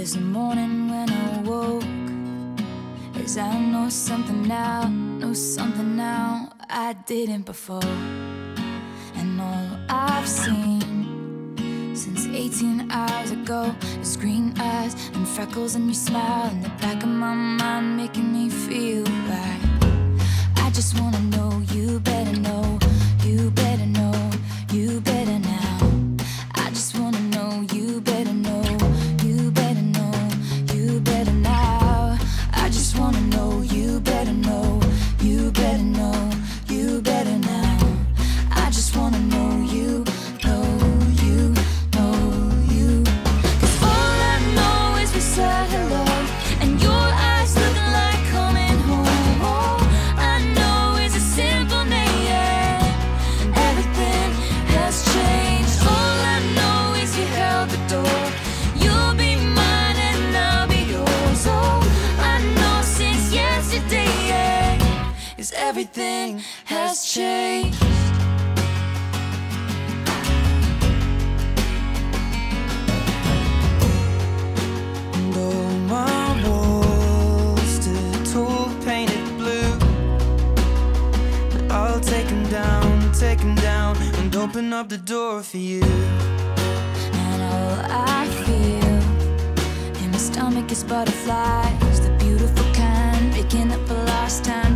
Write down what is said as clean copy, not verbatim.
This morning when I woke, as I know something now I didn't before. And all I've seen since 18 hours ago is green eyes and freckles and your smile in the back of my mind, making me feel right. I just wanna know, you better know, you better know, you better now. I just wanna know, you better know, you better know, you better now. I just wanna know, you better know, you better know, you better now. I just wanna know, you know, you know, you. 'Cause all I know is we said hello and your eyes looking like coming home. All I know is a simple name. Everything has changed. All I know is you held the door. You'll be mine and I'll be yours. All I know since yesterday is everything has changed. Take 'em down and open up the door for you. And all I feel in my stomach is butterflies, the beautiful kind, picking up a lost time.